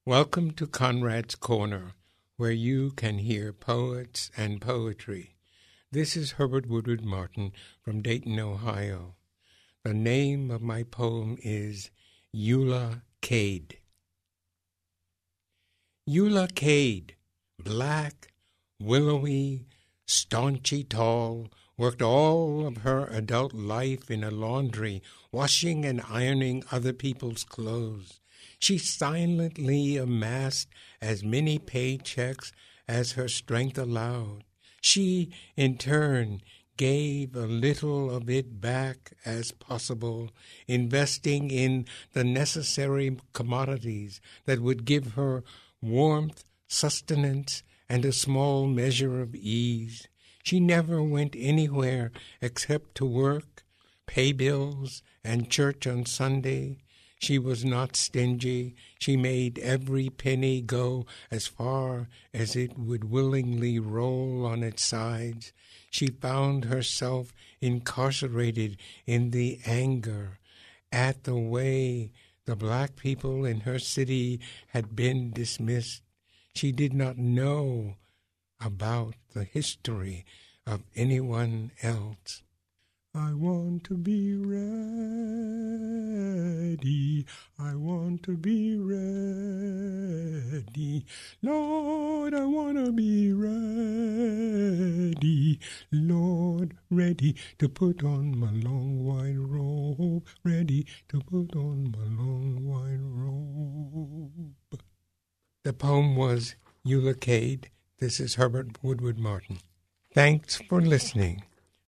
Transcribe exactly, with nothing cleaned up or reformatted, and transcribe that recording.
Welcome to Conrad's Corner, where you can hear poets and poetry. This is Herbert Woodward Martin from Dayton, Ohio. The name of my poem is Eula Cade. Eula Cade, black, willowy, staunchy tall, worked all of her adult life in a laundry, washing and ironing other people's clothes. She silently amassed as many paychecks as her strength allowed. She, in turn, gave a little of it back as possible, investing in the necessary commodities that would give her warmth, sustenance, and a small measure of ease. She never went anywhere except to work, pay bills, and church on Sunday. She was not stingy. She made every penny go as far as it would willingly roll on its sides. She found herself incarcerated in the anger at the way the black people in her city had been dismissed. She did not know about the history of anyone else. I want to be ready, I want to be ready, Lord, I want to be ready, Lord, ready to put on my long white robe, ready to put on my long white robe. The poem was Eula Cade. This is Herbert Woodward Martin. Thanks for listening.